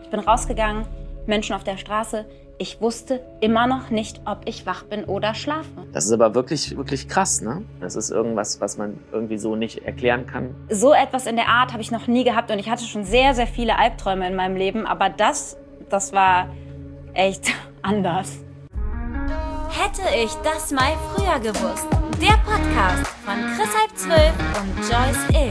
Ich bin rausgegangen, Menschen auf der Straße. Ich wusste immer noch nicht, ob ich wach bin oder schlafe. Das ist aber wirklich, wirklich krass, ne? Das ist irgendwas, was man irgendwie so nicht erklären kann. So etwas in der Art habe ich noch nie gehabt und ich hatte schon sehr, sehr viele Albträume in meinem Leben, aber das war echt anders. Hätte ich das mal früher gewusst. Der Podcast von Chris halb 12 und Joyce Ill.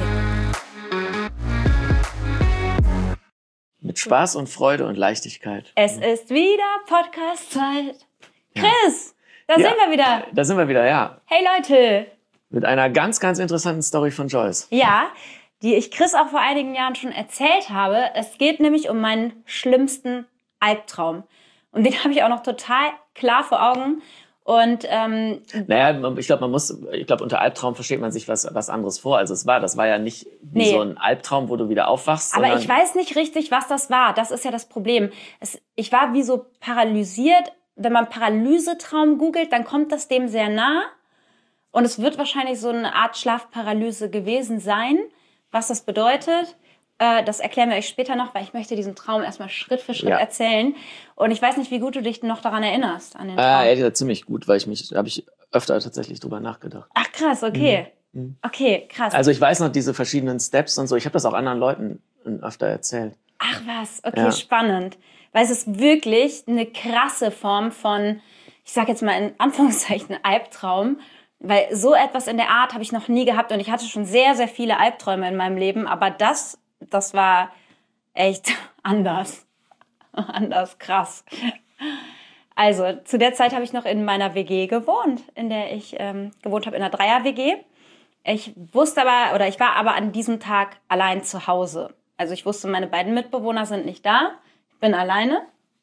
Mit Spaß und Freude und Leichtigkeit. Es ist wieder Podcast-Zeit. Chris, da sind wir wieder. Da sind wir wieder, ja. Hey Leute. Mit einer ganz, ganz interessanten Story von Joyce. Ja, die ich Chris auch vor einigen Jahren schon erzählt habe. Es geht nämlich um meinen schlimmsten Albtraum. Und den habe ich auch noch total klar vor Augen. Und naja, ich glaube, unter Albtraum versteht man sich was anderes vor. Also das war ja nicht wie so ein Albtraum, wo du wieder aufwachst. Aber ich weiß nicht richtig, was das war. Das ist ja das Problem. Ich war wie so paralysiert. Wenn man Paralysetraum googelt, dann kommt das dem sehr nah. Und es wird wahrscheinlich so eine Art Schlafparalyse gewesen sein. Was das bedeutet, das erklären wir euch später noch, weil ich möchte diesen Traum erstmal Schritt für Schritt erzählen. Und ich weiß nicht, wie gut du dich noch daran erinnerst, an den Traum. Ja, ziemlich gut, weil habe ich öfter tatsächlich drüber nachgedacht. Ach krass, okay. Okay, krass. Also ich weiß noch diese verschiedenen Steps und so. Ich habe das auch anderen Leuten öfter erzählt. Ach was, okay, spannend. Weil es ist wirklich eine krasse Form von, ich sag jetzt mal in Anführungszeichen, Albtraum. Weil so etwas in der Art habe ich noch nie gehabt und ich hatte schon sehr, sehr viele Albträume in meinem Leben. Aber das war echt anders. Anders, krass. Also, zu der Zeit habe ich noch in meiner WG gewohnt, in der ich gewohnt habe, in einer Dreier-WG. Ich war aber an diesem Tag allein zu Hause. Also ich wusste, meine beiden Mitbewohner sind nicht da. Ich bin alleine.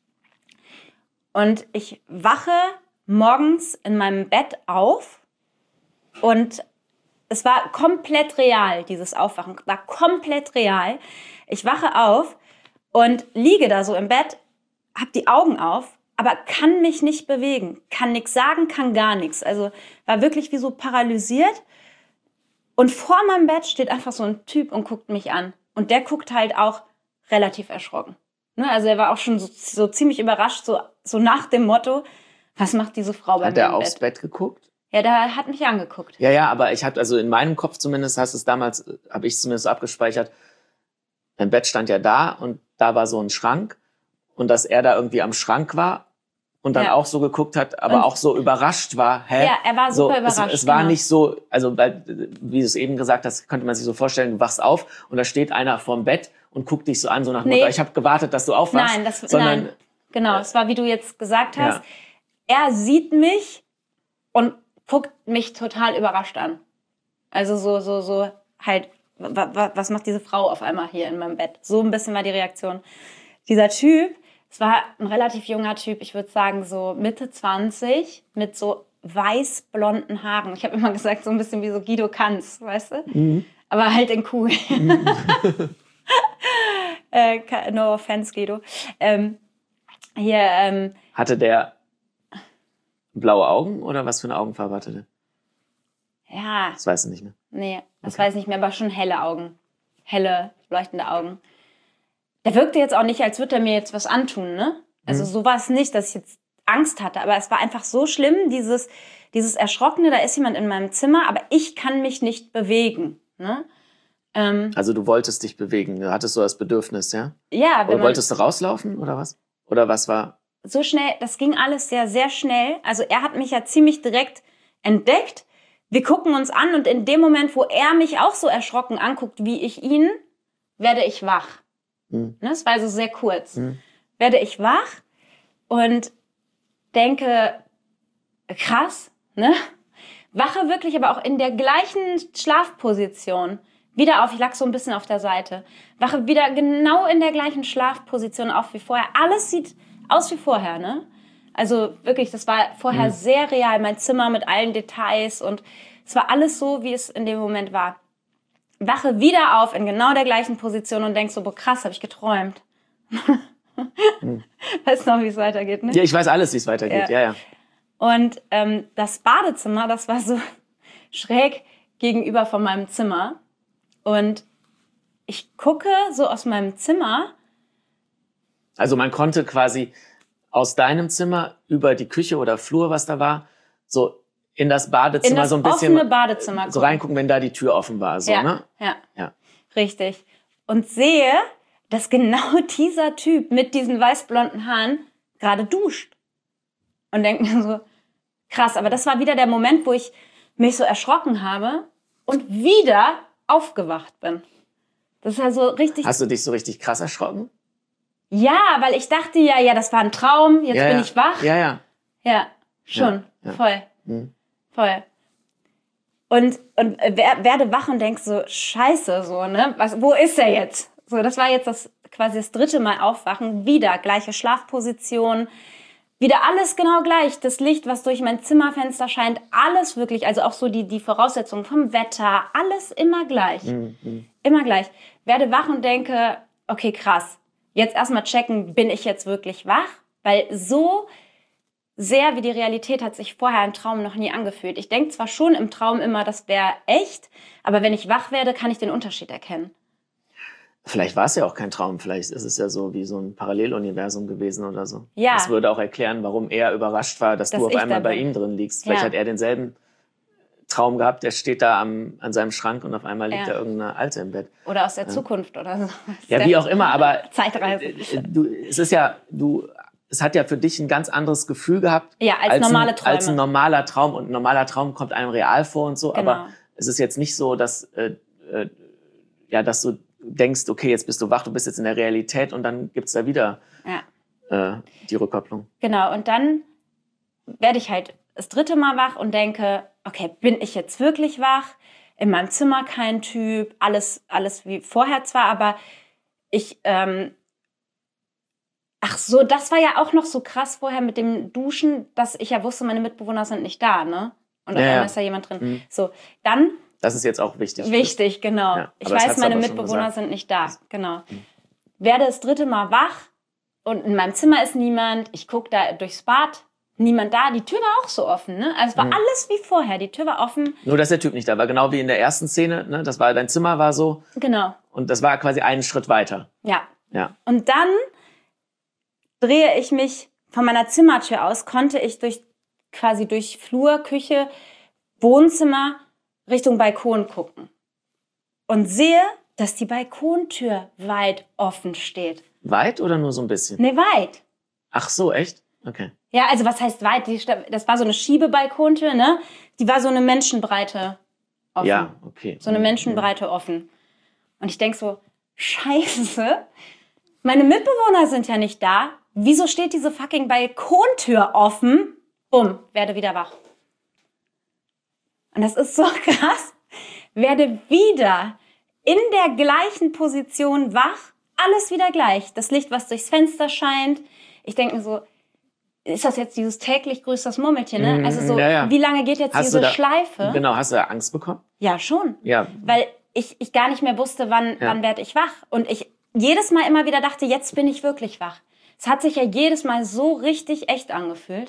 Und ich wache morgens in meinem Bett auf und es war komplett real, dieses Aufwachen war komplett real. Ich wache auf und liege da so im Bett, hab die Augen auf, aber kann mich nicht bewegen, kann nichts sagen, kann gar nichts. Also war wirklich wie so paralysiert. Und vor meinem Bett steht einfach so ein Typ und guckt mich an. Und der guckt halt auch relativ erschrocken. Ne? Also er war auch schon so ziemlich überrascht, so nach dem Motto, was macht diese Frau bei mir im Bett? Hat er aufs Bett geguckt? Ja, der hat mich angeguckt. Ja, aber also in meinem Kopf zumindest habe ich zumindest so abgespeichert, mein Bett stand ja da und da war so ein Schrank und dass er da irgendwie am Schrank war und dann auch so geguckt hat, aber und auch so überrascht war. Hä? Ja, er war super überrascht. Es war nicht so, also weil, wie du es eben gesagt hast, könnte man sich so vorstellen, du wachst auf und da steht einer vorm Bett und guckt dich so an, so nach dem Motto, ich habe gewartet, dass du aufwachst. Nein, genau, es war, wie du jetzt gesagt hast. Ja. Er sieht mich und guckt mich total überrascht an. Also so halt, was macht diese Frau auf einmal hier in meinem Bett? So ein bisschen war die Reaktion. Dieser Typ, es war ein relativ junger Typ, ich würde sagen so Mitte 20, mit so weiß-blonden Haaren. Ich habe immer gesagt, so ein bisschen wie so Guido Kanz, weißt du? Mhm. Aber halt in cool. Mhm. No offense, Guido. Hatte der blaue Augen oder was für eine Augenfarbe hatte der? Ja. Das weißt du nicht mehr. Nee, das weiß ich nicht mehr, aber schon helle Augen. Helle, leuchtende Augen. Der wirkte jetzt auch nicht, als würde er mir jetzt was antun, ne? Also so war es nicht, dass ich jetzt Angst hatte, aber es war einfach so schlimm, dieses Erschrockene, da ist jemand in meinem Zimmer, aber ich kann mich nicht bewegen, ne? Also du wolltest dich bewegen, du hattest so das Bedürfnis, ja? Ja. Oder wolltest du rauslaufen oder was? Oder was war? So schnell, das ging alles sehr, sehr schnell. Also er hat mich ja ziemlich direkt entdeckt. Wir gucken uns an und in dem Moment, wo er mich auch so erschrocken anguckt, wie ich ihn, werde ich wach. Das war also sehr kurz. Werde ich wach und denke, krass, ne? Wache wirklich aber auch in der gleichen Schlafposition wieder auf. Ich lag so ein bisschen auf der Seite. Wache wieder genau in der gleichen Schlafposition auf wie vorher. Alles sieht aus wie vorher, ne? Also wirklich, das war vorher sehr real. Mein Zimmer mit allen Details und es war alles so, wie es in dem Moment war. Wache wieder auf in genau der gleichen Position und denk so, boah krass, habe ich geträumt. Weißt du noch, wie es weitergeht, ne? Ja, ich weiß alles, wie es weitergeht, ja. Und das Badezimmer, das war so schräg gegenüber von meinem Zimmer. Und ich gucke so aus meinem Zimmer Also man konnte quasi aus deinem Zimmer über die Küche oder Flur, was da war, so in das Badezimmer in das so ein bisschen offene Badezimmer so reingucken, wenn da die Tür offen war. So, ja, ne? ja, richtig. Und sehe, dass genau dieser Typ mit diesen weißblonden Haaren gerade duscht. Und denke mir so, krass, aber das war wieder der Moment, wo ich mich so erschrocken habe und wieder aufgewacht bin. Das ist also richtig... Hast du dich so richtig krass erschrocken? Ja, weil ich dachte ja, das war ein Traum, jetzt bin ich wach. Ja. Ja, schon, voll. Mhm. Voll. Und werde wach und denk so, scheiße, so, ne? Wo ist er jetzt? So, das war jetzt quasi das 3. Mal aufwachen. Wieder gleiche Schlafposition. Wieder alles genau gleich. Das Licht, was durch mein Zimmerfenster scheint, alles wirklich, also auch so die Voraussetzungen vom Wetter, alles immer gleich. Immer gleich. Werde wach und denke, okay, krass. Jetzt erstmal checken, bin ich jetzt wirklich wach? Weil so sehr wie die Realität hat sich vorher im Traum noch nie angefühlt. Ich denke zwar schon im Traum immer, das wäre echt, aber wenn ich wach werde, kann ich den Unterschied erkennen. Vielleicht war es ja auch kein Traum, vielleicht ist es ja so wie so ein Paralleluniversum gewesen oder so. Ja. Das würde auch erklären, warum er überrascht war, dass du auf einmal bei ihm drin liegst. Vielleicht hat er denselben Traum gehabt, der steht da an seinem Schrank und auf einmal liegt da irgendeine Alte im Bett. Oder aus der Zukunft oder so. Ja, wie auch immer, aber Zeitreise. Es hat ja für dich ein ganz anderes Gefühl gehabt. Ja, als normale Träume. Als ein normaler Traum. Und ein normaler Traum kommt einem real vor und so. Genau. Aber es ist jetzt nicht so, dass du denkst, okay, jetzt bist du wach, du bist jetzt in der Realität und dann gibt's da wieder die Rückkopplung. Genau, und dann werde ich halt das 3. Mal wach und denke, okay, bin ich jetzt wirklich wach? In meinem Zimmer kein Typ, alles wie vorher zwar, aber ich... Ach so, das war ja auch noch so krass vorher mit dem Duschen, dass ich ja wusste, meine Mitbewohner sind nicht da, ne? Und auf einmal ist da jemand drin. Mhm. So, dann... Das ist jetzt auch wichtig. Wichtig, genau. Ja, ich weiß, meine Mitbewohner sind nicht da, genau. Werde das 3. Mal wach und in meinem Zimmer ist niemand. Ich gucke da durchs Bad, niemand da. Die Tür war auch so offen, ne? Also es war alles wie vorher, die Tür war offen. Nur, dass der Typ nicht da war, genau wie in der ersten Szene, ne? Das war, dein Zimmer war so. Genau. Und das war quasi einen Schritt weiter. Ja. Und dann drehe ich mich von meiner Zimmertür aus, konnte ich durch Flur, Küche, Wohnzimmer Richtung Balkon gucken. Und sehe, dass die Balkontür weit offen steht. Weit oder nur so ein bisschen? Ne, weit. Ach so, echt? Okay. Ja, also was heißt weit? Das war so eine Schiebebalkontür, ne? Die war so eine Menschenbreite offen. Ja, okay. So eine Menschenbreite offen. Und ich denk so, scheiße, meine Mitbewohner sind ja nicht da. Wieso steht diese fucking Balkontür offen? Bumm, werde wieder wach. Und das ist so krass. Werde wieder in der gleichen Position wach. Alles wieder gleich. Das Licht, was durchs Fenster scheint. Ich denke mir so, ist das jetzt dieses täglich grüßt das Murmeltier, ne? Also so, wie lange geht jetzt diese Schleife? Genau, hast du da Angst bekommen? Ja, schon. Ja. Weil ich gar nicht mehr wusste, wann werde ich wach. Und ich jedes Mal immer wieder dachte, jetzt bin ich wirklich wach. Es hat sich ja jedes Mal so richtig echt angefühlt.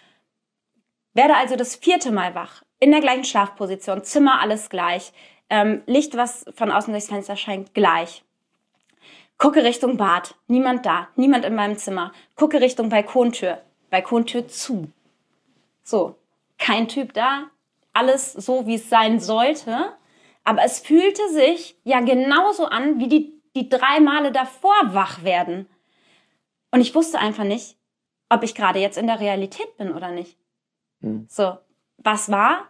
Werde also das 4. Mal wach. In der gleichen Schlafposition. Zimmer alles gleich. Licht, was von außen durchs Fenster scheint, gleich. Gucke Richtung Bad. Niemand da. Niemand in meinem Zimmer. Gucke Richtung Balkontür. Balkontür zu. So. Kein Typ da. Alles so, wie es sein sollte. Aber es fühlte sich ja genauso an, wie die 3 Male davor wach werden. Und ich wusste einfach nicht, ob ich gerade jetzt in der Realität bin oder nicht. So, was war?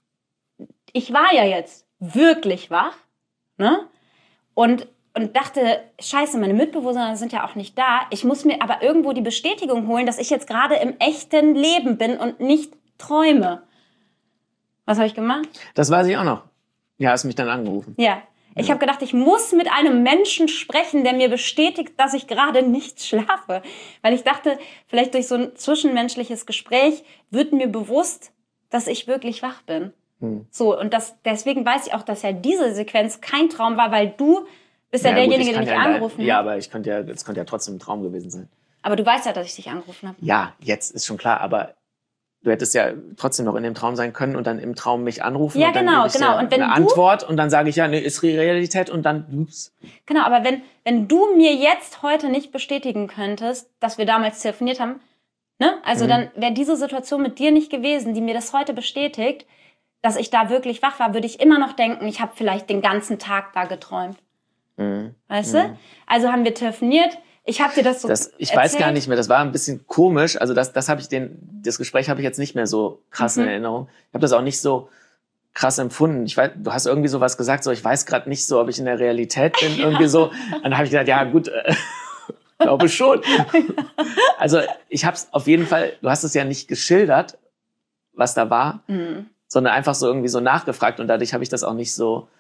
Ich war ja jetzt wirklich wach, ne? Und dachte, scheiße, meine Mitbewohner sind ja auch nicht da. Ich muss mir aber irgendwo die Bestätigung holen, dass ich jetzt gerade im echten Leben bin und nicht träume. Was habe ich gemacht? Das weiß ich auch noch. Ja, hast mich dann angerufen. Ja. Ich habe gedacht, ich muss mit einem Menschen sprechen, der mir bestätigt, dass ich gerade nicht schlafe. Weil ich dachte, vielleicht durch so ein zwischenmenschliches Gespräch wird mir bewusst, dass ich wirklich wach bin. So, und deswegen weiß ich auch, dass ja diese Sequenz kein Traum war, weil du bist ja derjenige, der mich angerufen hat. Ja, aber es könnte ja trotzdem ein Traum gewesen sein. Aber du weißt ja, dass ich dich angerufen habe. Ja, jetzt ist schon klar, aber du hättest ja trotzdem noch in dem Traum sein können und dann im Traum mich anrufen Ja, und dann genau, gebe ich genau. dir Und wenn eine Antwort und dann sage ich, ja, nee, ist Realität und dann, ups. Genau, aber wenn du mir jetzt heute nicht bestätigen könntest, dass wir damals telefoniert haben, ne? Also dann wäre diese Situation mit dir nicht gewesen, die mir das heute bestätigt, dass ich da wirklich wach war, würde ich immer noch denken, ich habe vielleicht den ganzen Tag da geträumt. Weißt du? Also haben wir telefoniert. Ich habe dir das so Ich weiß gar nicht mehr, das war ein bisschen komisch. Also das Gespräch habe ich jetzt nicht mehr so krass in Erinnerung. Ich habe das auch nicht so krass empfunden. Ich weiß, du hast irgendwie sowas gesagt, so ich weiß gerade nicht so, ob ich in der Realität bin, irgendwie so. Dann habe ich gesagt, ja gut, glaube schon. Also ich habe es auf jeden Fall, du hast es ja nicht geschildert, was da war, sondern einfach so irgendwie so nachgefragt und dadurch habe ich das auch nicht so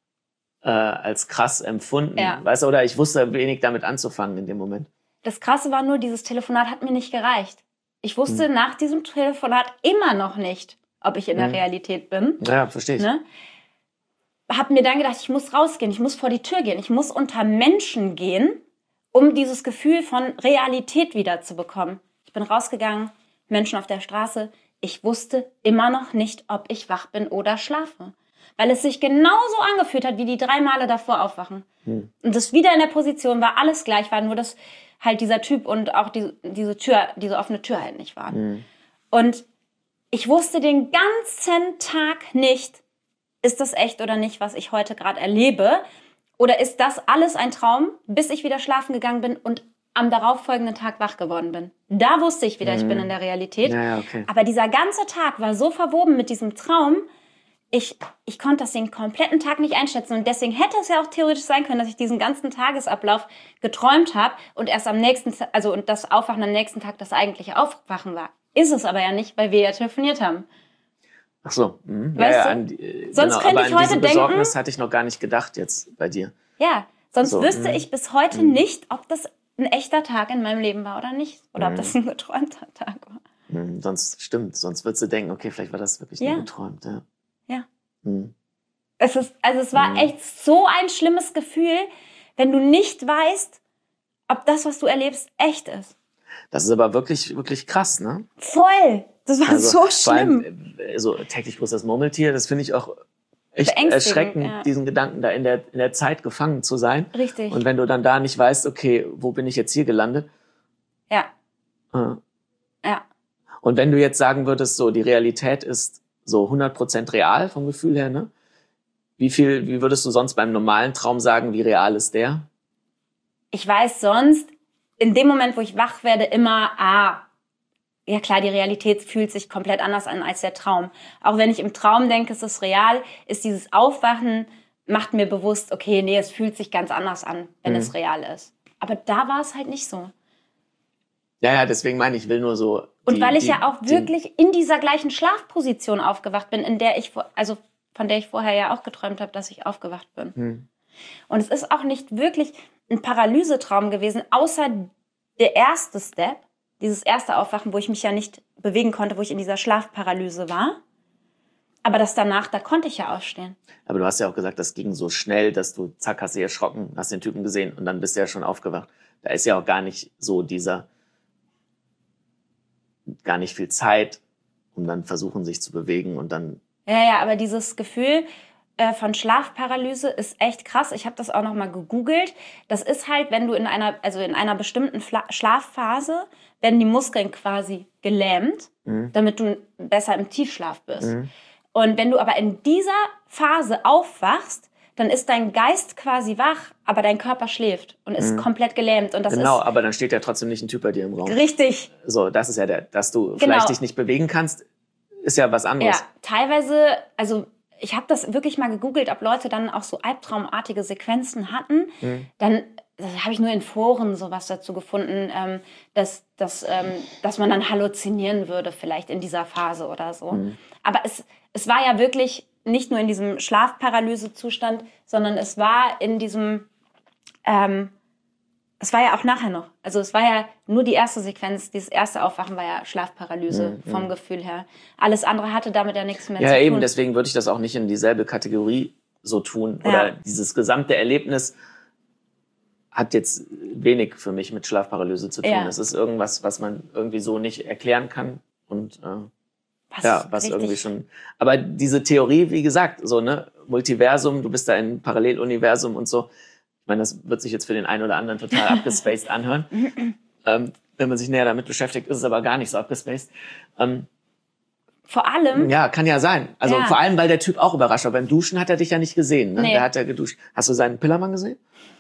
als krass empfunden, weißt du, oder ich wusste wenig damit anzufangen in dem Moment. Das Krasse war nur, dieses Telefonat hat mir nicht gereicht. Ich wusste nach diesem Telefonat immer noch nicht, ob ich in der Realität bin. Ja, verstehe ich. Ne? Hab mir dann gedacht, ich muss rausgehen, ich muss vor die Tür gehen, ich muss unter Menschen gehen, um dieses Gefühl von Realität wieder zu bekommen. Ich bin rausgegangen, Menschen auf der Straße. Ich wusste immer noch nicht, ob ich wach bin oder schlafe. Weil es sich genauso angefühlt hat, wie die 3 Male davor aufwachen. Und das wieder in der Position war, alles gleich war, nur dass halt dieser Typ und auch diese offene Tür halt nicht waren. Und ich wusste den ganzen Tag nicht, ist das echt oder nicht, was ich heute gerade erlebe? Oder ist das alles ein Traum, bis ich wieder schlafen gegangen bin und am darauffolgenden Tag wach geworden bin? Da wusste ich wieder, ich bin in der Realität. Ja, okay. Aber dieser ganze Tag war so verwoben mit diesem Traum, ich konnte das den kompletten Tag nicht einschätzen. Und deswegen hätte es ja auch theoretisch sein können, dass ich diesen ganzen Tagesablauf geträumt habe und erst und das Aufwachen am nächsten Tag das eigentliche Aufwachen war. Ist es aber ja nicht, weil wir ja telefoniert haben. Ach so. Weißt du? Sonst könnte ich heute diese Besorgnis denken, hatte ich noch gar nicht gedacht jetzt bei dir. Ja, sonst wüsste ich bis heute nicht, ob das ein echter Tag in meinem Leben war oder nicht. Oder ob das ein geträumter Tag war. Sonst würdest du denken, okay, vielleicht war das wirklich nur geträumt. Ja. Es war echt so ein schlimmes Gefühl, wenn du nicht weißt, ob das, was du erlebst, echt ist. Das ist aber wirklich, wirklich krass, ne? Voll! Das war so schlimm. Also täglich grüßt das Murmeltier, das finde ich auch echt erschreckend, diesen Gedanken da in der Zeit gefangen zu sein. Richtig. Und wenn du dann da nicht weißt, okay, wo bin ich jetzt hier gelandet? Ja. Ja. Und wenn du jetzt sagen würdest, so die Realität ist so 100% real vom Gefühl her, ne? Wie würdest du sonst beim normalen Traum sagen, wie real ist der? Ich weiß sonst, in dem Moment, wo ich wach werde, immer, ja klar, die Realität fühlt sich komplett anders an als der Traum. Auch wenn ich im Traum denke, es ist real, ist dieses Aufwachen, macht mir bewusst, okay, nee, es fühlt sich ganz anders an, wenn es real ist. Aber da war es halt nicht so. Ja, deswegen meine ich, will nur so... Und weil ich ja auch wirklich in dieser gleichen Schlafposition aufgewacht bin, von der ich vorher ja auch geträumt habe, dass ich aufgewacht bin. Und es ist auch nicht wirklich ein Paralysetraum gewesen, außer der erste Step, dieses erste Aufwachen, wo ich mich ja nicht bewegen konnte, wo ich in dieser Schlafparalyse war. Aber das danach, da konnte ich ja aufstehen. Aber du hast ja auch gesagt, das ging so schnell, dass du, zack, hast dich erschrocken, hast den Typen gesehen und dann bist du ja schon aufgewacht. Da ist ja auch gar nicht so gar nicht viel Zeit, um dann versuchen, sich zu bewegen und dann... Ja, aber dieses Gefühl von Schlafparalyse ist echt krass. Ich habe das auch noch mal gegoogelt. Das ist halt, wenn du in einer bestimmten Schlafphase werden die Muskeln quasi gelähmt, damit du besser im Tiefschlaf bist. Und wenn du aber in dieser Phase aufwachst, dann ist dein Geist quasi wach, aber dein Körper schläft und ist komplett gelähmt. Und das genau, aber dann steht ja trotzdem nicht ein Typ bei dir im Raum. Richtig. So, das ist ja dass du vielleicht dich nicht bewegen kannst, ist ja was anderes. Ja, teilweise, also ich habe das wirklich mal gegoogelt, ob Leute dann auch so albtraumartige Sequenzen hatten. Dann habe ich nur in Foren sowas dazu gefunden, dass man dann halluzinieren würde vielleicht in dieser Phase oder so. Aber es war ja wirklich nicht nur in diesem Schlafparalyse-Zustand, sondern es war in diesem, es war ja auch nachher noch. Also es war ja nur die erste Sequenz, dieses erste Aufwachen war ja Schlafparalyse vom Gefühl her. Alles andere hatte damit ja nichts mehr zu tun. Ja, eben, deswegen würde ich das auch nicht in dieselbe Kategorie so tun. Oder dieses gesamte Erlebnis hat jetzt wenig für mich mit Schlafparalyse zu tun. Das ist irgendwas, was man irgendwie so nicht erklären kann. Und was irgendwie schon, aber diese Theorie, wie gesagt, so, ne, Multiversum, du bist da in Paralleluniversum und so. Ich meine, das wird sich jetzt für den einen oder anderen total abgespaced anhören. Wenn man sich näher damit beschäftigt, ist es aber gar nicht so abgespaced. Vor allem? Ja, kann ja sein. Also vor allem, weil der Typ auch überrascht war. Beim Duschen hat er dich ja nicht gesehen. Ne? Nee. Der hat ja geduscht. Hast du seinen Pillermann gesehen?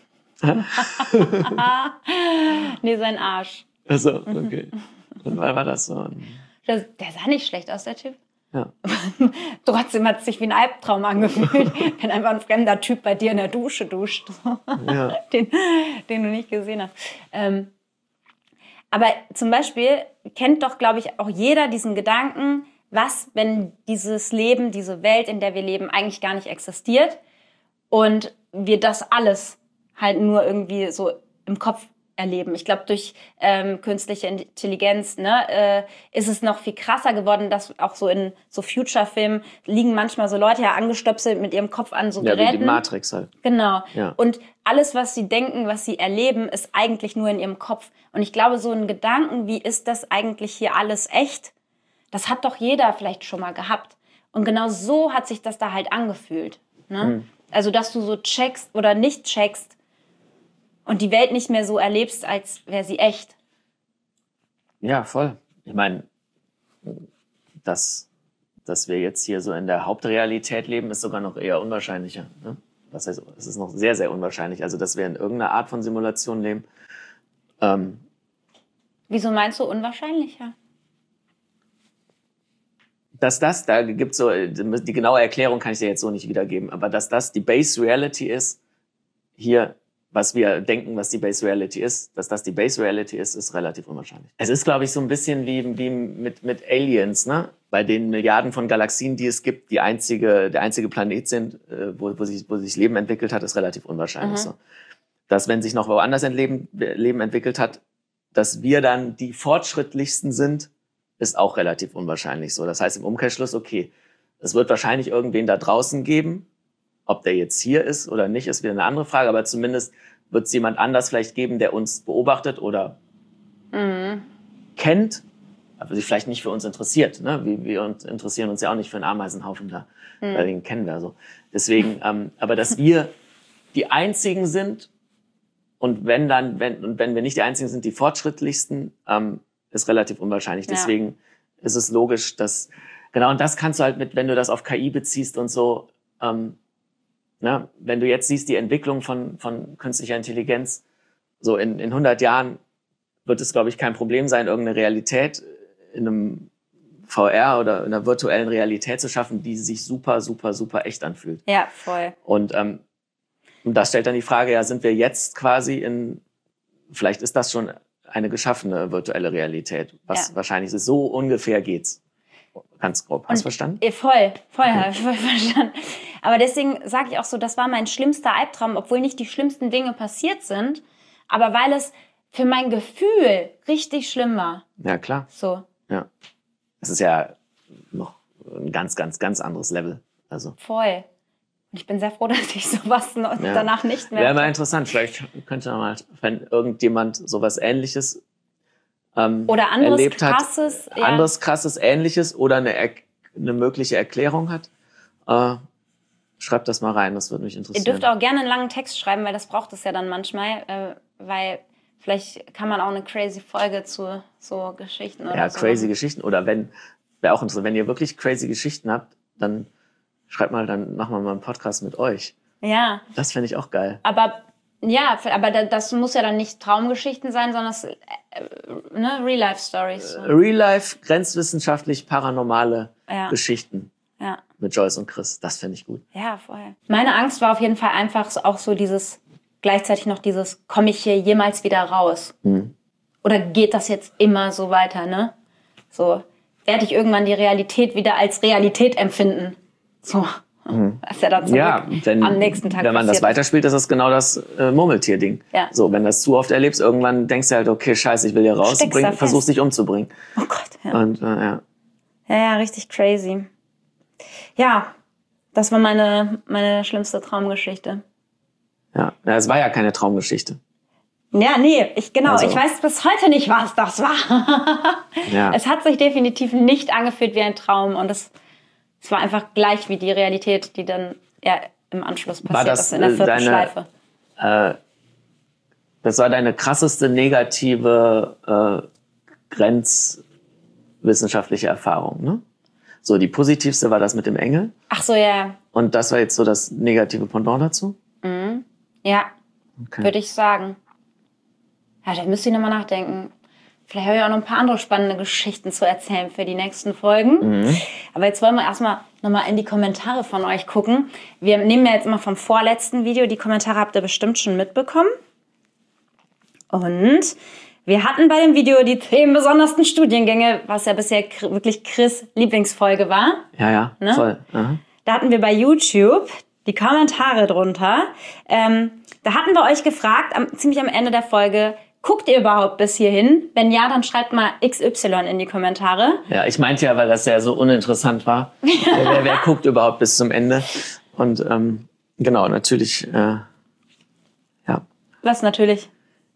Nee, sein Arsch. Also, okay. Und wann war das so? Der sah nicht schlecht aus, der Typ. Ja. Trotzdem hat es sich wie ein Albtraum angefühlt, wenn einfach ein fremder Typ bei dir in der Dusche duscht. Ja. Den du nicht gesehen hast. Aber zum Beispiel kennt doch, glaube ich, auch jeder diesen Gedanken, was, wenn dieses Leben, diese Welt, in der wir leben, eigentlich gar nicht existiert und wir das alles halt nur irgendwie so im Kopf erleben. Ich glaube, durch künstliche Intelligenz ist es noch viel krasser geworden, dass auch so in so Future-Filmen liegen manchmal so Leute ja angestöpselt mit ihrem Kopf an so Geräten. Ja, wie die Matrix halt. Genau. Ja. Und alles, was sie denken, was sie erleben, ist eigentlich nur in ihrem Kopf. Und ich glaube, so ein Gedanken, wie ist das eigentlich hier alles echt? Das hat doch jeder vielleicht schon mal gehabt. Und genau so hat sich das da halt angefühlt. Ne? Also, dass du so checkst oder nicht checkst, und die Welt nicht mehr so erlebst, als wäre sie echt. Ja, voll. Ich meine, dass wir jetzt hier so in der Hauptrealität leben, ist sogar noch eher unwahrscheinlicher. Ne? Das heißt, es ist noch sehr, sehr unwahrscheinlich. Also, dass wir in irgendeiner Art von Simulation leben. Wieso meinst du unwahrscheinlicher? Da gibt so, die genaue Erklärung kann ich dir jetzt so nicht wiedergeben, aber dass das die Base Reality ist, hier, was wir denken, was die Base Reality ist, dass das die Base Reality ist relativ unwahrscheinlich. Es ist, glaube ich, so ein bisschen wie mit Aliens, ne? Bei den Milliarden von Galaxien, die es gibt, der einzige Planet sind, wo sich Leben entwickelt hat, ist relativ unwahrscheinlich. So. Dass, wenn sich noch woanders Leben entwickelt hat, dass wir dann die fortschrittlichsten sind, ist auch relativ unwahrscheinlich so. Das heißt im Umkehrschluss, okay, es wird wahrscheinlich irgendwen da draußen geben. Ob der jetzt hier ist oder nicht, ist wieder eine andere Frage. Aber zumindest wird es jemand anders vielleicht geben, der uns beobachtet oder kennt, aber sich vielleicht nicht für uns interessiert. Ne? Wir interessieren uns ja auch nicht für einen Ameisenhaufen da, weil den kennen wir so. Deswegen, aber dass wir die Einzigen sind und wenn wir nicht die Einzigen sind, die fortschrittlichsten, ist relativ unwahrscheinlich. Deswegen ist es logisch, dass, genau, und das kannst du halt wenn du das auf KI beziehst und so, wenn du jetzt siehst, die Entwicklung von künstlicher Intelligenz, so in 100 Jahren wird es, glaube ich, kein Problem sein, irgendeine Realität in einem VR oder in einer virtuellen Realität zu schaffen, die sich super, super, super echt anfühlt. Ja, voll. Und das stellt dann die Frage, ja, sind wir jetzt quasi vielleicht ist das schon eine geschaffene virtuelle Realität, was wahrscheinlich ist. So ungefähr geht's. Ganz grob. Hast du verstanden? Voll habe ich voll verstanden. Aber deswegen sage ich auch so, das war mein schlimmster Albtraum, obwohl nicht die schlimmsten Dinge passiert sind, aber weil es für mein Gefühl richtig schlimm war. Ja, klar. So. Ja. Es ist ja noch ein ganz, ganz, ganz anderes Level. Also. Voll. Und ich bin sehr froh, dass ich sowas danach nicht mehr... Wäre mal interessant. Vielleicht könnte man mal, wenn irgendjemand sowas Ähnliches oder anderes erlebt krasses, hat, anderes krasses, Ähnliches oder eine mögliche Erklärung hat, schreibt das mal rein, das würde mich interessieren. Ihr dürft auch gerne einen langen Text schreiben, weil das braucht es ja dann manchmal, weil vielleicht kann man auch eine crazy Folge zu so Geschichten oder so. Ja, crazy Geschichten oder wäre auch interessant, wenn ihr wirklich crazy Geschichten habt, dann schreibt mal, dann machen wir mal einen Podcast mit euch. Ja. Das fände ich auch geil. Aber das muss ja dann nicht Traumgeschichten sein, sondern Real-Life-Stories. Real-Life, grenzwissenschaftlich, paranormale Geschichten. Ja. Mit Joyce und Chris. Das finde ich gut. Ja, voll. Meine Angst war auf jeden Fall einfach auch so gleichzeitig noch komme ich hier jemals wieder raus? Oder geht das jetzt immer so weiter, ne? So, werde ich irgendwann die Realität wieder als Realität empfinden? So. Das ist ja dann am nächsten Tag wenn man das weiterspielt, ist das genau das Murmeltier-Ding. Ja. So, wenn du das zu oft erlebst, irgendwann denkst du halt, okay, scheiße, ich will hier raus, versuchst dich umzubringen. Oh Gott, ja. Und, Ja, richtig crazy. Ja, das war meine schlimmste Traumgeschichte. Ja, es war ja keine Traumgeschichte. Ja, nee, ich Also. weiß bis heute nicht, was das war. Ja. Es hat sich definitiv nicht angefühlt wie ein Traum und es war einfach gleich wie die Realität, die dann im Anschluss passiert ist, in der 4. Schleife. Das war deine krasseste negative grenzwissenschaftliche Erfahrung, ne? So, die positivste war das mit dem Engel. Ach so, ja. Und das war jetzt so das negative Pendant dazu? Mhm. Ja, Okay. würde ich sagen. Ja, da müsste ich nochmal nachdenken. Vielleicht habe ich auch noch ein paar andere spannende Geschichten zu erzählen für die nächsten Folgen. Aber jetzt wollen wir erstmal nochmal in die Kommentare von euch gucken. Wir nehmen ja jetzt immer vom vorletzten Video. Die Kommentare habt ihr bestimmt schon mitbekommen. Und wir hatten bei dem Video die 10 besondersten Studiengänge, was ja bisher wirklich Chris' Lieblingsfolge war. Ja, Ne? voll. Aha. Da hatten wir bei YouTube die Kommentare drunter. Da hatten wir euch gefragt, ziemlich am Ende der Folge, guckt ihr überhaupt bis hierhin? Wenn ja, dann schreibt mal XY in die Kommentare. Ja, ich meinte ja, weil das ja so uninteressant war. wer guckt überhaupt bis zum Ende? Und genau, natürlich, ja. Was natürlich?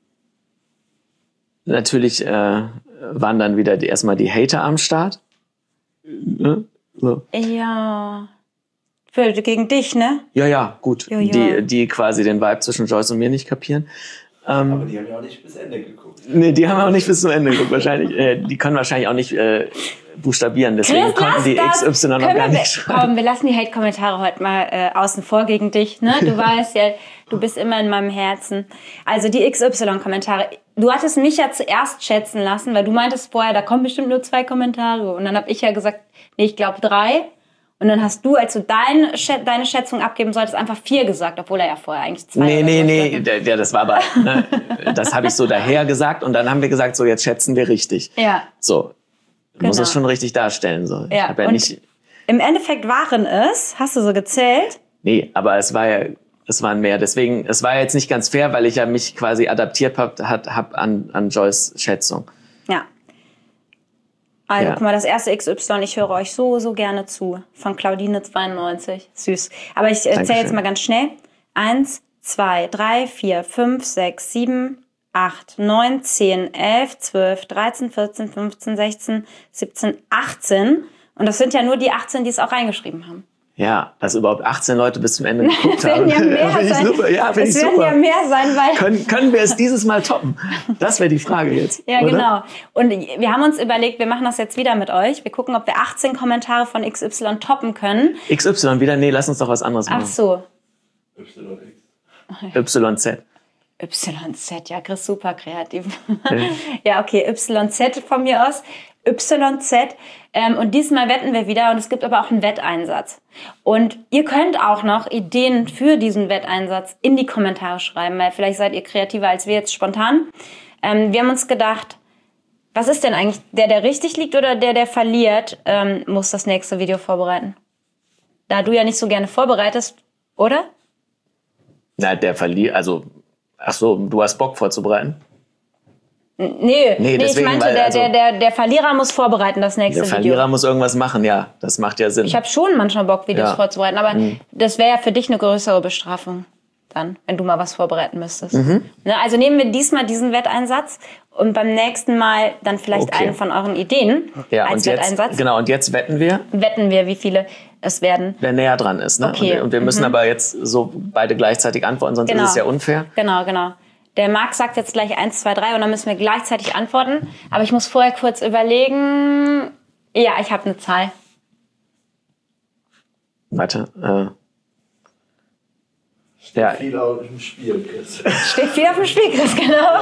Natürlich waren dann wieder erstmal die Hater am Start. Ne? So. Ja. Gegen dich, ne? Ja, gut. Ja, ja. Die quasi den Vibe zwischen Joyce und mir nicht kapieren. Aber die haben ja auch nicht bis Ende geguckt. Nee, die haben auch nicht bis zum Ende geguckt, wahrscheinlich. Die können wahrscheinlich auch nicht buchstabieren, deswegen konnten die XY noch gar nicht schreiben. Komm, wir lassen die Hate-Kommentare heute mal außen vor gegen dich, ne? Du weißt ja, du bist immer in meinem Herzen. Also die XY-Kommentare. Du hattest mich ja zuerst schätzen lassen, weil du meintest vorher, da kommen bestimmt nur 2 Kommentare. Und dann habe ich ja gesagt, nee, ich glaube 3. Und dann hast du, als du deine Schätzung abgeben solltest, einfach 4 gesagt, obwohl er ja vorher eigentlich 2 Nee, das war aber, ne, das habe ich so daher gesagt und dann haben wir gesagt, so jetzt schätzen wir richtig. Ja. So, muss Genau. es schon richtig darstellen. So. Ja, Ich hab ja und nicht, im Endeffekt waren es, hast du so gezählt? nee, aber es waren mehr. Deswegen, es war jetzt nicht ganz fair, weil ich ja mich quasi adaptiert hab an Joyce' Schätzung. Ja. Also, Ja. guck mal, das erste XY, ich höre euch so gerne zu. Von Claudine92. Süß. Aber ich erzähle Dankeschön. jetzt mal ganz schnell. 1, 2, 3, 4, 5, 6, 7, 8, 9, 10, 11, 12, 13, 14, 15, 16, 17, 18. Und das sind ja nur die 18, die es auch reingeschrieben haben. Ja, dass überhaupt 18 Leute bis zum Ende geguckt Es werden haben. ja mehr Finde ich sein. super. Ja, finde ich Es werden super. ja mehr sein, weil... Können wir es dieses Mal toppen? Das wäre die Frage jetzt. Ja, oder? genau. Und wir haben uns überlegt, wir machen das jetzt wieder mit euch. Wir gucken, ob wir 18 Kommentare von XY toppen können. XY wieder? Nee, lass uns doch was anderes Ach machen. so. YZ. YZ, ja, Chris, super kreativ. Ja, okay, YZ von mir aus. YZ. Und diesmal wetten wir wieder und es gibt aber auch einen Wetteinsatz. Und ihr könnt auch noch Ideen für diesen Wetteinsatz in die Kommentare schreiben, weil vielleicht seid ihr kreativer als wir jetzt spontan. Wir haben uns gedacht, was ist denn eigentlich, der richtig liegt oder der verliert, muss das nächste Video vorbereiten? Da du ja nicht so gerne vorbereitest, oder? Na, der verliert, also, ach so, du hast Bock vorzubereiten? Nee, ich deswegen, meinte, weil, der Verlierer muss vorbereiten, das nächste Der Video. Verlierer muss irgendwas machen, ja, das macht ja Sinn. Ich habe schon manchmal Bock, Videos Ja. vorzubereiten, aber das wäre ja für dich eine größere Bestrafung dann, wenn du mal was vorbereiten müsstest. Ne, also nehmen wir diesmal diesen Wetteinsatz und beim nächsten Mal dann vielleicht Okay. einen von euren Ideen ja, als und jetzt, Wetteinsatz. genau, und jetzt wetten wir, Wetten wir, wie viele es werden. wer näher dran ist. Ne? Okay. Und wir müssen aber jetzt so beide gleichzeitig antworten, sonst Genau. ist es ja unfair. Genau. Der Marc sagt jetzt gleich 1, 2, 3 und dann müssen wir gleichzeitig antworten. Aber ich muss vorher kurz überlegen. Ja, ich habe eine Zahl. Warte, ja, Viel auf dem Spiel, Chris. Steht viel auf dem Spiel, Chris, genau.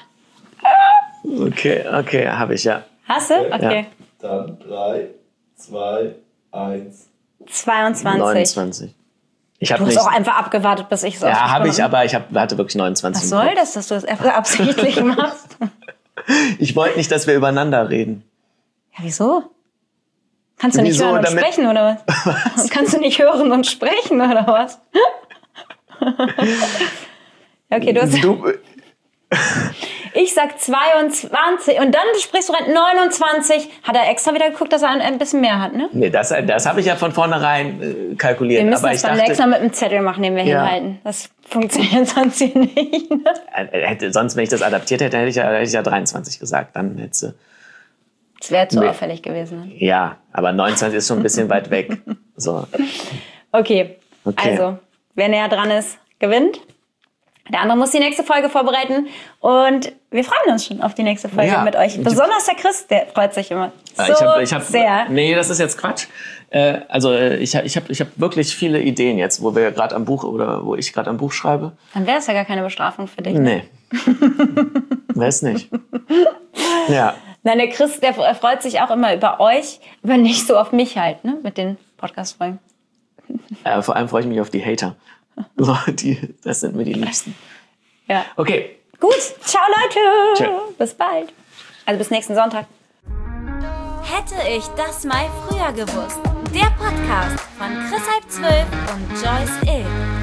okay, habe ich, ja. Hast du? Okay. Dann 3, 2, 1. 22. 29. Ich habe Du hast nicht. auch einfach abgewartet, bis ich es Ja, habe ich, aber ich hatte wirklich 29. Was im soll Kopf. das, dass du das einfach absichtlich machst? Ich wollte nicht, dass wir übereinander reden. Ja, wieso? Kannst du nicht Wieso? hören und Damit- sprechen, oder was? Kannst du nicht hören und sprechen, oder was? Ja, okay, Ich sag 22 und dann sprichst du rein 29. Hat er extra wieder geguckt, dass er ein bisschen mehr hat, ne? Nee, das habe ich ja von vornherein kalkuliert. Wir müssen aber das ich beim dachte, nächsten Mal mit einem Zettel machen, den wir hinhalten. Das funktioniert sonst hier nicht. Ne? Sonst, wenn ich das adaptiert hätte, hätte ich ja 23 gesagt. Dann hätte das wäre zu auffällig gewesen. Ne? ja, aber 29 ist schon ein bisschen weit weg. So. Okay, also, wer näher dran ist, gewinnt. Der andere muss die nächste Folge vorbereiten. Und wir freuen uns schon auf die nächste Folge mit euch. Besonders der Chris, der freut sich immer sehr. Nee, das ist jetzt Quatsch. Ich hab wirklich viele Ideen jetzt, wo wir gerade am Buch oder wo ich gerade am Buch schreibe. Dann wäre es ja gar keine Bestrafung für dich. Nee. Wäre es nicht. Ja. Nein, der Chris, der freut sich auch immer über euch, aber nicht so auf mich halt, ne? Mit den Podcast-Folgen. Vor allem freue ich mich auf die Hater. So, das sind mir die Liebsten. Ja. Okay. Gut. Ciao, Leute. Tschö. Bis bald. Also bis nächsten Sonntag. Hätte ich das mal früher gewusst. Der Podcast von Chris Halb 12 und Joyce Ill.